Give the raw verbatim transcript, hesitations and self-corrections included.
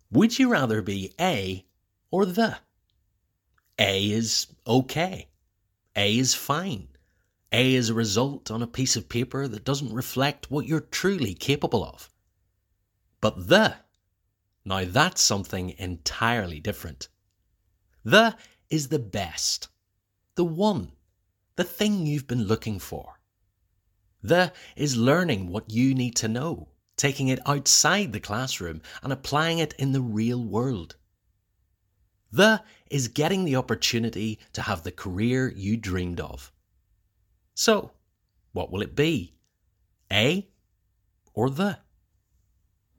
Would you rather be A or the? A is okay. A is fine. A is a result on a piece of paper that doesn't reflect what you're truly capable of. But the, now that's something entirely different. The is the best, the one, the thing you've been looking for. The is learning what you need to know, taking it outside the classroom and applying it in the real world. The is getting the opportunity to have the career you dreamed of. So, what will it be? A or the?